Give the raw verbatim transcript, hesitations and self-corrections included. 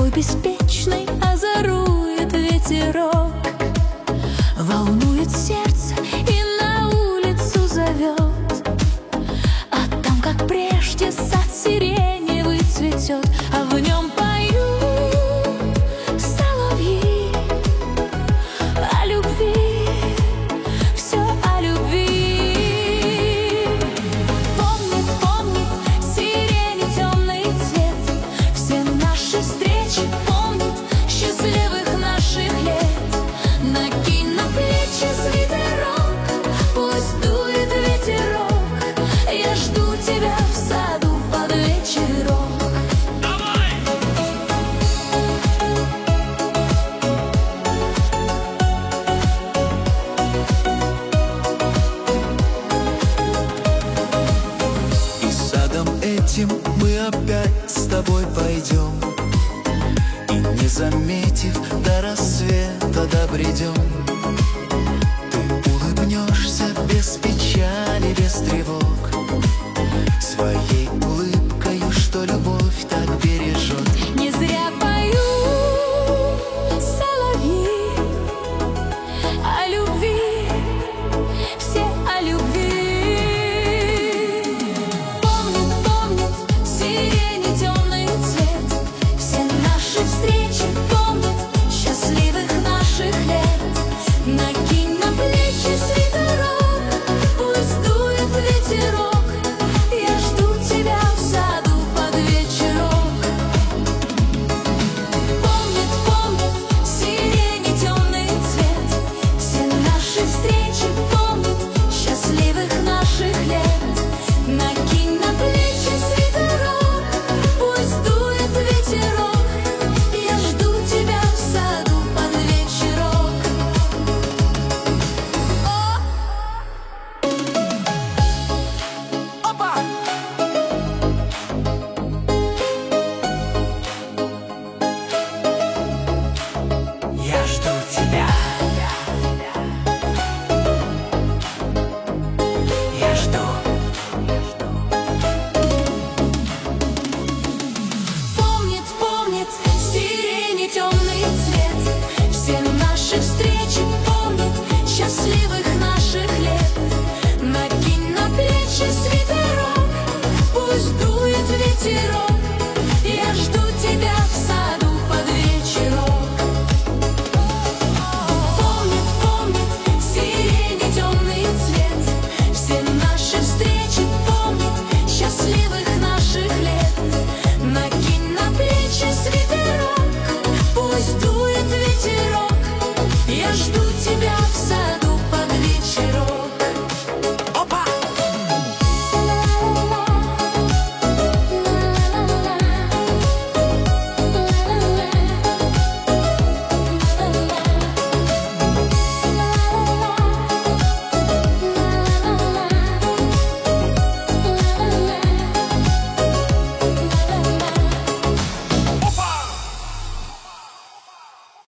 Такой беспечный озорует ветерок, волнует сердце и на улицу зовет. А там, как прежде, сад сиреневый цветет, а в нем поют соловьи о любви, все о любви. Помнит, помнит сирени темный цвет, все наши встречи, помнит счастливых наших лет. Накинь на плечи свитерок, пусть дует ветерок, я жду тебя в саду под вечерок. И садом этим мы опять с тобой пойдем, и не заметив, до рассвета добредем. Ты улыбнешься без печали, без тревог, своей улыбкою, что любовь так бережет. Не зря поют соловьи о любви, все о любви. Помнит, помнит сирени темный цвет, все наши встречи, помнит счастливых наших лет. Накинь на плечи свитерок, пусть дует ветерок, я жду тебя в саду под вечерок. Помнит, помнит сирени темный цвет, все наши встречи, помнит счастливых наших лет. Накинь на плечи свитерок, пусть дует ветерок, я жду тебя в саду под вечерок. Опа! Я жду тебя. Я жду. Помнит, помнит сирени темный цвет, все наши встречи.